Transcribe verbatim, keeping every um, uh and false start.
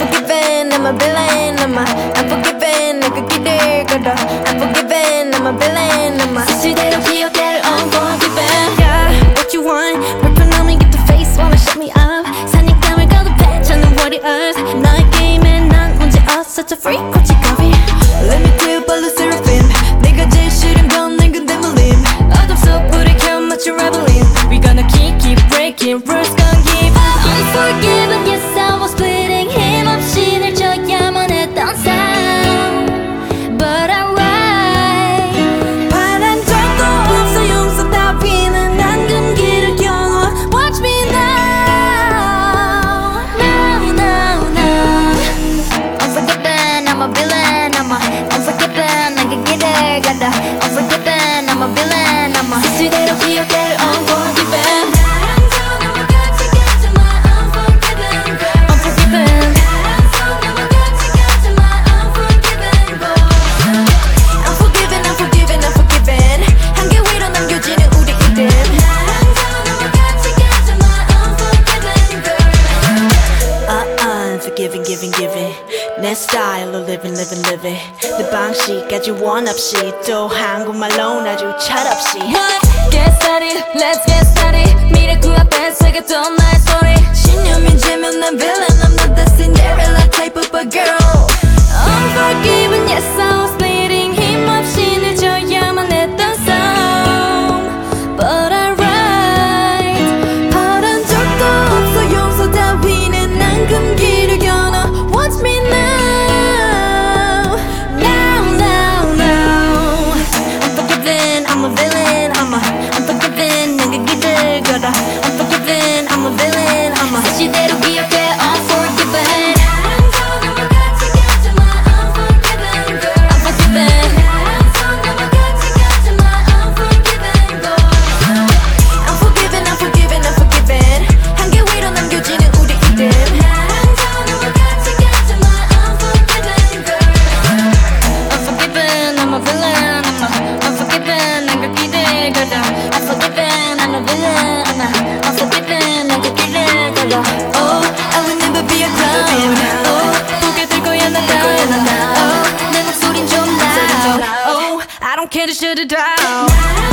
Unforgiven, I'm a villain, I'm a unforgiven, 내가 길을 걸어 Unforgiven, I'm a villain, I'm a 사실대로 기억될 unforgiven. Yeah, what you want? 불편함이 get the face, wanna shut me up. 사냥감을 거듭해, 저는 warriors. 너의 게임에 난 문제 없어, such a freak, 고치거리. Let me clear by the seraphim. 내가 제일 싫은 건 내 근데 물림. 어둠 속 불을 켜 맞춰 rebelling. We gonna keep, keep breaking rules, gonna give up. Unforgiven, yes I was bleeding. 힘없이 늘 져야만 했던 삶. But I'm right. 바란 적도 없어 용서 따위는 앙금기를 겨눠. Watch me now. Now, now, now. Unforgiven, I'm a villain. I'm a unforgiven, 내가 길을 가다. Unforgiven, I'm a villain. I'm a 사실대로 기억될 unforgiven. Giving, giving, giving 내 스타일로 living, living, living 내 방식 아주 원 없이 또 한국말로 아주 철없이 Get started, let's get started 미래 그 앞에 새겼던 나의 소리 신념이 지면 난 villain I'm not the Cinderella type of a girl Unforgiven, yes I was bleeding 힘없이 늘 져야만 했던 싸움 But I'm right 바란 적도 없어 용서 따위는 난 금기 Watch me now, now, now, now. Unforgiven, I'm a villain. I'm a unforgiven, 내가 길을 걸어. Unforgiven, I'm a villain. I'm a 사실대로 기억해. Unforgiven. Unforgiven, unforgiven, unforgiven. 한계 위로 남겨지는 우리 이름. I don't care to shut it down.